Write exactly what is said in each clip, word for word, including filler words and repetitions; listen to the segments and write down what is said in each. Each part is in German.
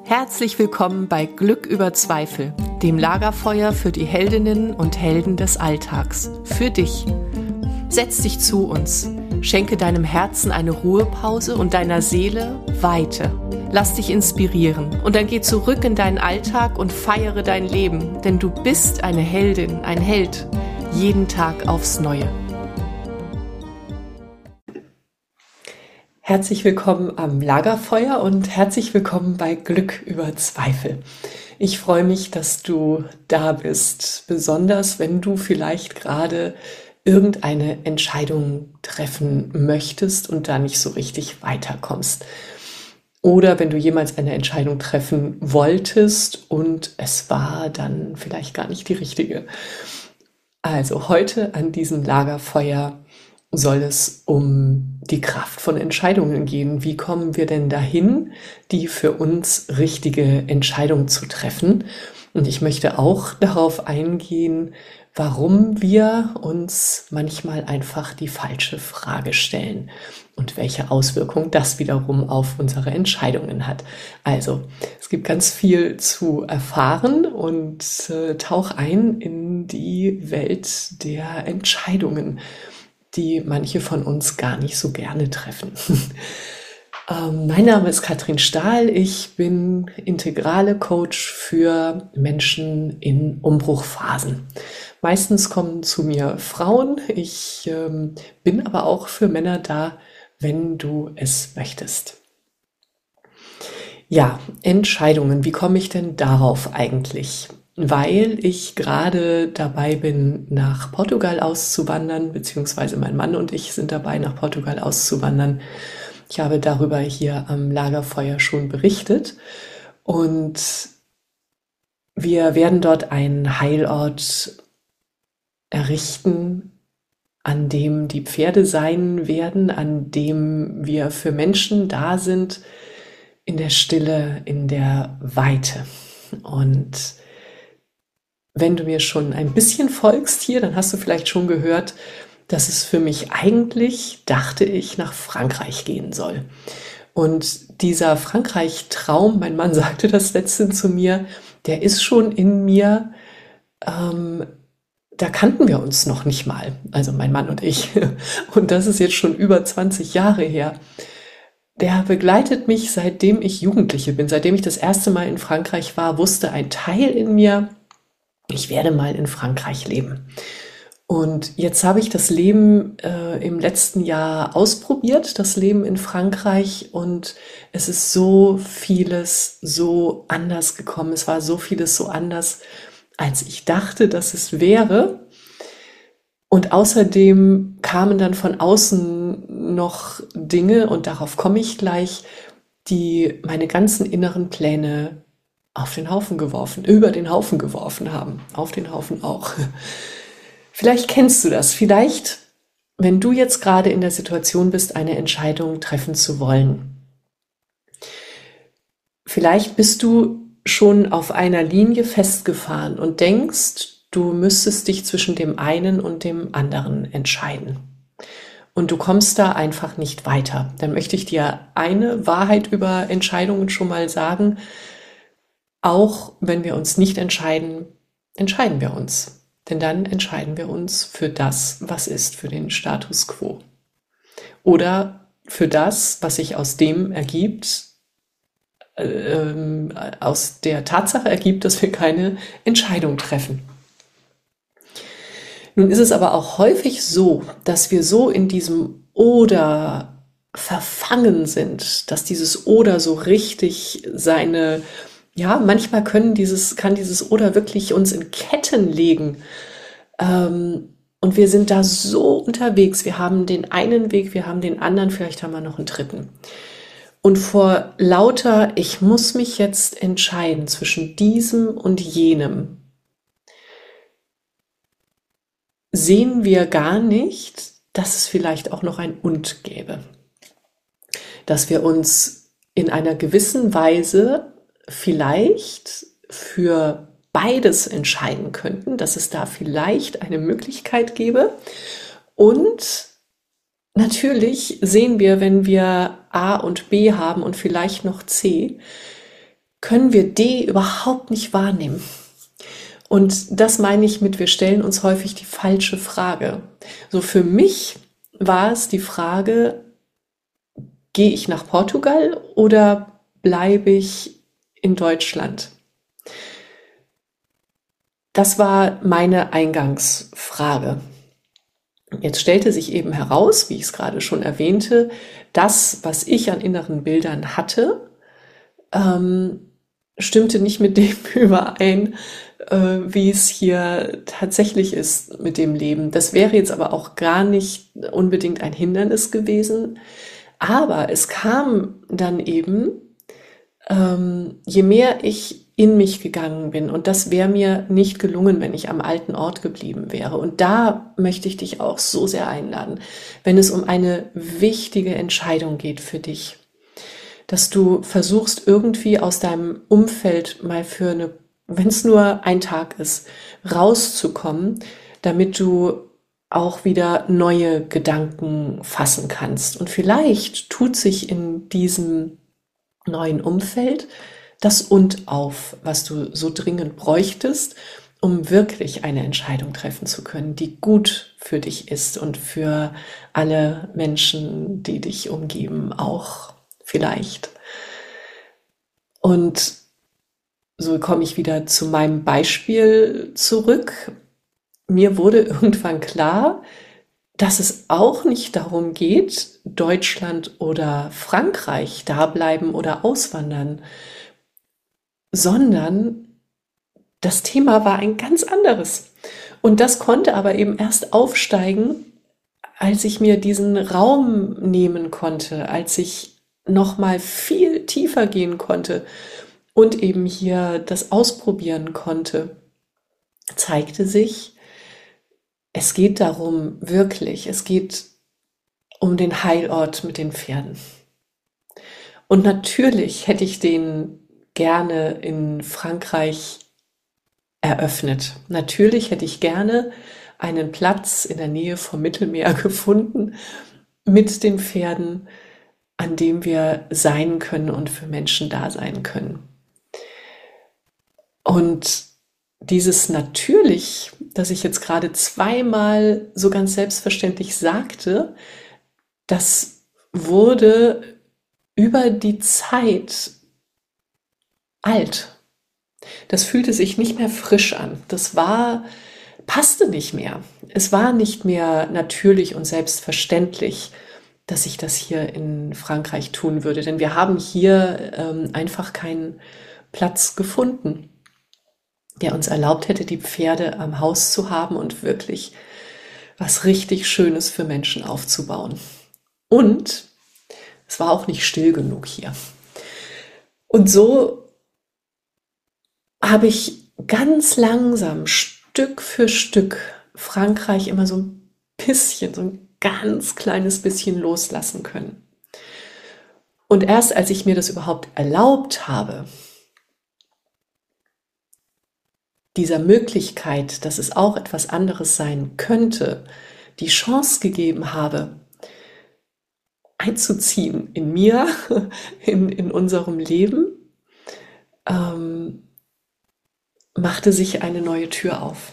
Herzlich willkommen bei Glück über Zweifel, dem Lagerfeuer für die Heldinnen und Helden des Alltags. Für dich. Setz dich zu uns, schenke deinem Herzen eine Ruhepause und deiner Seele Weite. Lass dich inspirieren und dann geh zurück in deinen Alltag und feiere dein Leben, denn du bist eine Heldin, ein Held, jeden Tag aufs Neue. Herzlich willkommen am Lagerfeuer und herzlich willkommen bei Glück über Zweifel. Ich freue mich, dass du da bist, besonders wenn du vielleicht gerade irgendeine Entscheidung treffen möchtest und da nicht so richtig weiterkommst. Oder wenn du jemals eine Entscheidung treffen wolltest und es war dann vielleicht gar nicht die richtige. Also heute an diesem Lagerfeuer soll es um die Kraft von Entscheidungen gehen. Wie kommen wir denn dahin, die für uns richtige Entscheidung zu treffen? Und ich möchte auch darauf eingehen, warum wir uns manchmal einfach die falsche Frage stellen und welche Auswirkung das wiederum auf unsere Entscheidungen hat. Also, es gibt ganz viel zu erfahren und äh, tauch ein in die Welt der Entscheidungen, die manche von uns gar nicht so gerne treffen. ähm, mein Name ist Katrin Stahl. Ich bin integrale Coach für Menschen in Umbruchphasen. Meistens kommen zu mir Frauen. Ich ähm, bin aber auch für Männer da, wenn du es möchtest. Ja, Entscheidungen. Wie komme ich denn darauf eigentlich? Weil ich gerade dabei bin, nach Portugal auszuwandern, beziehungsweise mein Mann und ich sind dabei, nach Portugal auszuwandern. Ich habe darüber hier am Lagerfeuer schon berichtet und wir werden dort einen Heilort errichten, an dem die Pferde sein werden, an dem wir für Menschen da sind, in der Stille, in der Weite. Und wenn du mir schon ein bisschen folgst hier, dann hast du vielleicht schon gehört, dass es für mich eigentlich, dachte ich, nach Frankreich gehen soll. Und dieser Frankreich-Traum, mein Mann sagte das letztens zu mir, der ist schon in mir, ähm, da kannten wir uns noch nicht mal, also mein Mann und ich. Und das ist jetzt schon über zwanzig Jahre her. Der begleitet mich, seitdem ich Jugendliche bin, seitdem ich das erste Mal in Frankreich war, wusste ein Teil in mir, ich werde mal in Frankreich leben. Und jetzt habe ich das Leben äh, im letzten Jahr ausprobiert, das Leben in Frankreich, und es ist so vieles so anders gekommen. Es war so vieles so anders, als ich dachte, dass es wäre. Und außerdem kamen dann von außen noch Dinge, und darauf komme ich gleich, die meine ganzen inneren Pläne auf den Haufen geworfen, über den Haufen geworfen haben, auf den Haufen auch. Vielleicht kennst du das, vielleicht, wenn du jetzt gerade in der Situation bist, eine Entscheidung treffen zu wollen. Vielleicht bist du schon auf einer Linie festgefahren und denkst, du müsstest dich zwischen dem einen und dem anderen entscheiden. Und du kommst da einfach nicht weiter. Dann möchte ich dir eine Wahrheit über Entscheidungen schon mal sagen. Auch wenn wir uns nicht entscheiden, entscheiden wir uns. Denn dann entscheiden wir uns für das, was ist, für den Status quo. Oder für das, was sich aus dem ergibt, äh, aus der Tatsache ergibt, dass wir keine Entscheidung treffen. Nun ist es aber auch häufig so, dass wir so in diesem Oder verfangen sind, dass dieses Oder so richtig seine Ja, manchmal können dieses, kann dieses Oder wirklich uns in Ketten legen. Ähm, und wir sind da so unterwegs. Wir haben den einen Weg, wir haben den anderen, vielleicht haben wir noch einen dritten. Und vor lauter, ich muss mich jetzt entscheiden zwischen diesem und jenem, sehen wir gar nicht, dass es vielleicht auch noch ein Und gäbe. Dass wir uns in einer gewissen Weise vielleicht für beides entscheiden könnten, dass es da vielleicht eine Möglichkeit gäbe. Und natürlich sehen wir, wenn wir A und B haben und vielleicht noch C, können wir D überhaupt nicht wahrnehmen. Und das meine ich mit, wir stellen uns häufig die falsche Frage. So für mich war es die Frage, gehe ich nach Portugal oder bleibe ich in Deutschland? Das war meine Eingangsfrage. Jetzt stellte sich eben heraus, wie ich es gerade schon erwähnte, das, was ich an inneren Bildern hatte, ähm, stimmte nicht mit dem überein, äh, wie es hier tatsächlich ist mit dem Leben. Das wäre jetzt aber auch gar nicht unbedingt ein Hindernis gewesen. Aber es kam dann eben, ähm, je mehr ich in mich gegangen bin, und das wäre mir nicht gelungen, wenn ich am alten Ort geblieben wäre. Und da möchte ich dich auch so sehr einladen, wenn es um eine wichtige Entscheidung geht für dich, dass du versuchst, irgendwie aus deinem Umfeld mal für eine, wenn es nur ein Tag ist, rauszukommen, damit du auch wieder neue Gedanken fassen kannst. Und vielleicht tut sich in diesem neuen Umfeld das und auf, was du so dringend bräuchtest, um wirklich eine Entscheidung treffen zu können, die gut für dich ist und für alle Menschen, die dich umgeben, auch vielleicht. Und so komme ich wieder zu meinem Beispiel zurück. Mir wurde irgendwann klar, dass es auch nicht darum geht, Deutschland oder Frankreich da bleiben oder auswandern, sondern das Thema war ein ganz anderes. Und das konnte aber eben erst aufsteigen, als ich mir diesen Raum nehmen konnte, als ich noch mal viel tiefer gehen konnte und eben hier das ausprobieren konnte, zeigte sich, es geht darum, wirklich, es geht um den Heilort mit den Pferden. Und natürlich hätte ich den gerne in Frankreich eröffnet. Natürlich hätte ich gerne einen Platz in der Nähe vom Mittelmeer gefunden mit den Pferden, an dem wir sein können und für Menschen da sein können. Und dieses natürlich, das ich jetzt gerade zweimal so ganz selbstverständlich sagte, das wurde über die Zeit alt. Das fühlte sich nicht mehr frisch an. Das war, passte nicht mehr. Es war nicht mehr natürlich und selbstverständlich, dass ich das hier in Frankreich tun würde. Denn wir haben hier ähm, einfach keinen Platz gefunden, der uns erlaubt hätte, die Pferde am Haus zu haben und wirklich was richtig Schönes für Menschen aufzubauen. Und es war auch nicht still genug hier. Und so habe ich ganz langsam, Stück für Stück, Frankreich immer so ein bisschen, so ein ganz kleines bisschen loslassen können. Und erst als ich mir das überhaupt erlaubt habe, dieser Möglichkeit, dass es auch etwas anderes sein könnte, die Chance gegeben habe, einzuziehen in mir, in, in unserem Leben, ähm, machte sich eine neue Tür auf.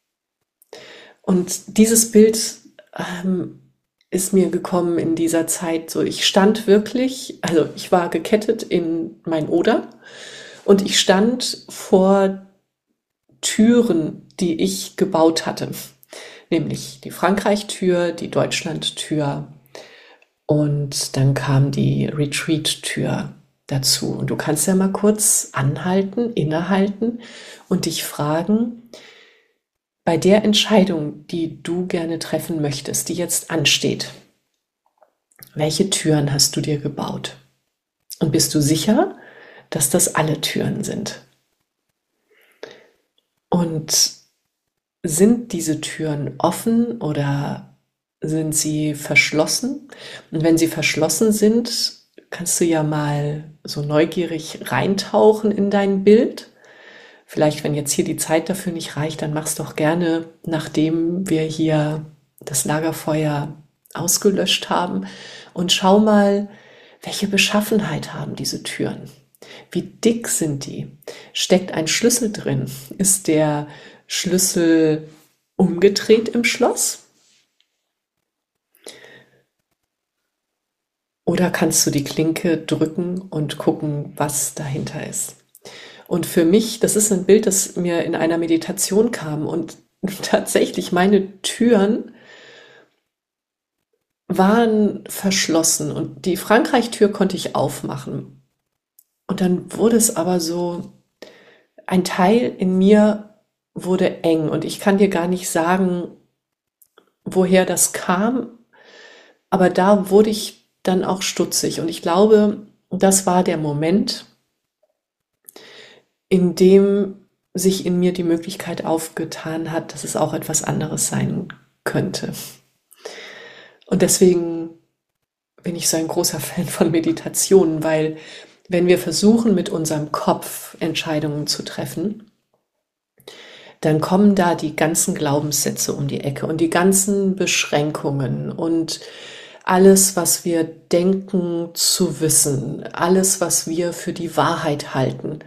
Und dieses Bild ähm, ist mir gekommen in dieser Zeit so, ich stand wirklich, also ich war gekettet in mein Oder und ich stand vor Türen, die ich gebaut hatte, nämlich die Frankreich-Tür, die Deutschland-Tür und dann kam die Retreat-Tür dazu. Und du kannst ja mal kurz anhalten, innehalten und dich fragen, bei der Entscheidung, die du gerne treffen möchtest, die jetzt ansteht, welche Türen hast du dir gebaut? Und bist du sicher, dass das alle Türen sind? Und sind diese Türen offen oder sind sie verschlossen? Und wenn sie verschlossen sind, kannst du ja mal so neugierig reintauchen in dein Bild. Vielleicht, wenn jetzt hier die Zeit dafür nicht reicht, dann mach's doch gerne, nachdem wir hier das Lagerfeuer ausgelöscht haben. Und schau mal, welche Beschaffenheit haben diese Türen? Wie dick sind die? Steckt ein Schlüssel drin? Ist der Schlüssel umgedreht im Schloss? Oder kannst du die Klinke drücken und gucken, was dahinter ist? Und für mich, das ist ein Bild, das mir in einer Meditation kam, und tatsächlich meine Türen waren verschlossen und die Frankreich-Tür konnte ich aufmachen. Und dann wurde es aber so, ein Teil in mir wurde eng, und ich kann dir gar nicht sagen, woher das kam, aber da wurde ich dann auch stutzig, und ich glaube, das war der Moment, in dem sich in mir die Möglichkeit aufgetan hat, dass es auch etwas anderes sein könnte. Und deswegen bin ich so ein großer Fan von Meditationen, weil wenn wir versuchen, mit unserem Kopf Entscheidungen zu treffen, dann kommen da die ganzen Glaubenssätze um die Ecke und die ganzen Beschränkungen und alles, was wir denken zu wissen, alles, was wir für die Wahrheit halten.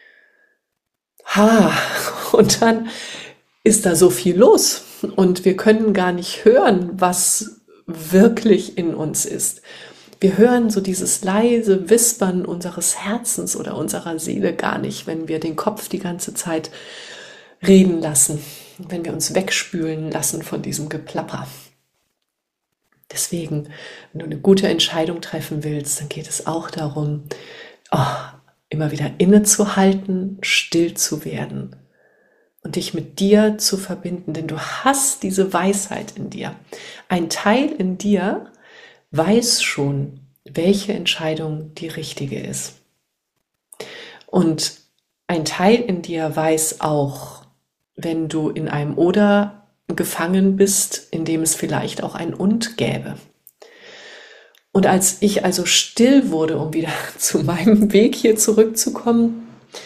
Ha, und dann ist da so viel los und wir können gar nicht hören, was wirklich in uns ist. Wir hören so dieses leise Wispern unseres Herzens oder unserer Seele gar nicht, wenn wir den Kopf die ganze Zeit reden lassen, wenn wir uns wegspülen lassen von diesem Geplapper. Deswegen, wenn du eine gute Entscheidung treffen willst, dann geht es auch darum, oh, immer wieder innezuhalten, still zu werden und dich mit dir zu verbinden, denn du hast diese Weisheit in dir. Ein Teil in dir weiß schon, welche Entscheidung die richtige ist. Und ein Teil in dir weiß auch, wenn du in einem Oder gefangen bist, in dem es vielleicht auch ein Und gäbe. Und als ich also still wurde, um wieder zu meinem Weg hier zurückzukommen,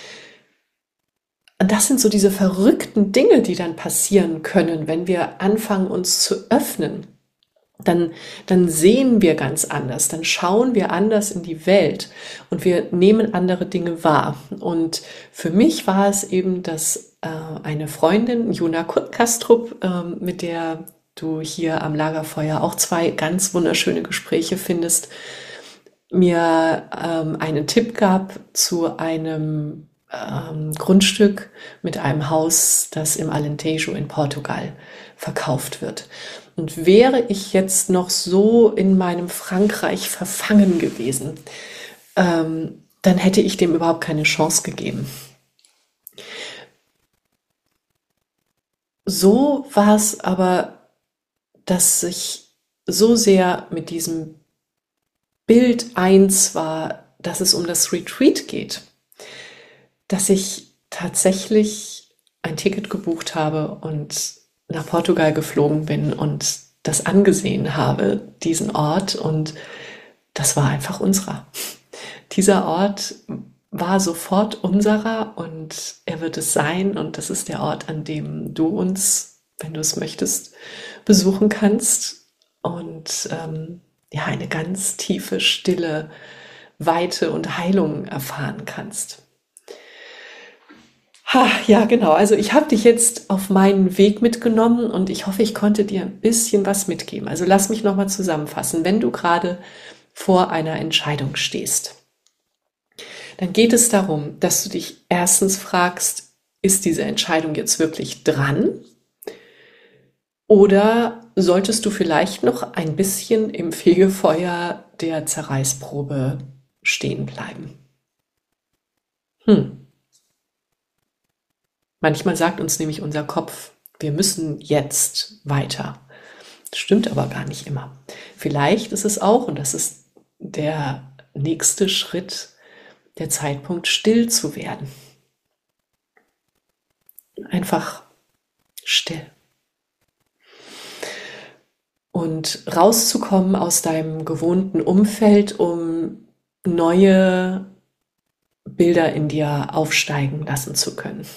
das sind so diese verrückten Dinge, die dann passieren können, wenn wir anfangen, uns zu öffnen. Dann, dann sehen wir ganz anders, dann schauen wir anders in die Welt und wir nehmen andere Dinge wahr. Und für mich war es eben, dass äh, eine Freundin, Juna Kastrup, äh, mit der du hier am Lagerfeuer auch zwei ganz wunderschöne Gespräche findest, mir ähm, einen Tipp gab zu einem ähm, Grundstück mit einem Haus, das im Alentejo in Portugal verkauft wird. Und wäre ich jetzt noch so in meinem Frankreich verfangen gewesen, ähm, dann hätte ich dem überhaupt keine Chance gegeben. So war es aber, dass ich so sehr mit diesem Bild eins war, dass es um das Retreat geht, dass ich tatsächlich ein Ticket gebucht habe und nach Portugal geflogen bin und das angesehen habe, diesen Ort, und das war einfach unserer. Dieser Ort war sofort unserer und er wird es sein, und das ist der Ort, an dem du uns, wenn du es möchtest, besuchen kannst und ähm, ja, eine ganz tiefe, stille Weite und Heilung erfahren kannst. Ha, ja, genau. Also ich habe dich jetzt auf meinen Weg mitgenommen und ich hoffe, ich konnte dir ein bisschen was mitgeben. Also lass mich nochmal zusammenfassen. Wenn du gerade vor einer Entscheidung stehst, dann geht es darum, dass du dich erstens fragst, ist diese Entscheidung jetzt wirklich dran? Oder solltest du vielleicht noch ein bisschen im Fegefeuer der Zerreißprobe stehen bleiben? Hm. Manchmal sagt uns nämlich unser Kopf, wir müssen jetzt weiter. Das stimmt aber gar nicht immer. Vielleicht ist es auch, und das ist der nächste Schritt, der Zeitpunkt, still zu werden. Einfach still. Und rauszukommen aus deinem gewohnten Umfeld, um neue Bilder in dir aufsteigen lassen zu können.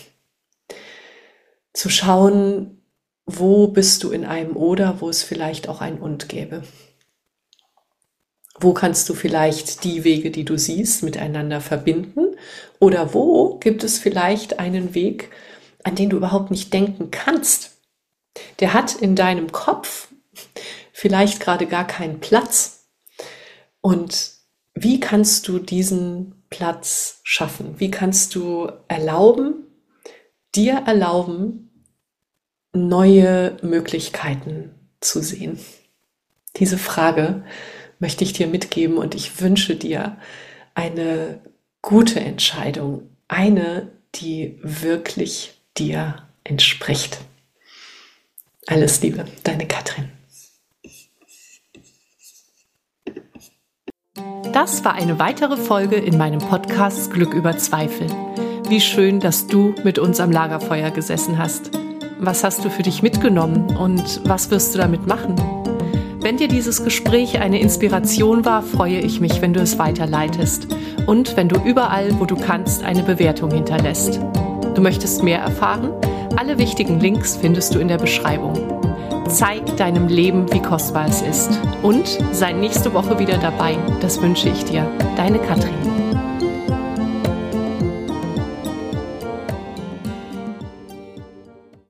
Zu schauen, wo bist du in einem Oder, wo es vielleicht auch ein Und gäbe. Wo kannst du vielleicht die Wege, die du siehst, miteinander verbinden? Oder wo gibt es vielleicht einen Weg, an den du überhaupt nicht denken kannst? Der hat in deinem Kopf vielleicht gerade gar keinen Platz. Und wie kannst du diesen Platz schaffen? Wie kannst du erlauben, dir erlauben, neue Möglichkeiten zu sehen? Diese Frage möchte ich dir mitgeben und ich wünsche dir eine gute Entscheidung, eine, die wirklich dir entspricht. Alles Liebe, deine Katrin. Das war eine weitere Folge in meinem Podcast Glück über Zweifel. Wie schön, dass du mit uns am Lagerfeuer gesessen hast. Was hast du für dich mitgenommen und was wirst du damit machen? Wenn dir dieses Gespräch eine Inspiration war, freue ich mich, wenn du es weiterleitest und wenn du überall, wo du kannst, eine Bewertung hinterlässt. Du möchtest mehr erfahren? Alle wichtigen Links findest du in der Beschreibung. Zeig deinem Leben, wie kostbar es ist. Und sei nächste Woche wieder dabei. Das wünsche ich dir. Deine Katrin.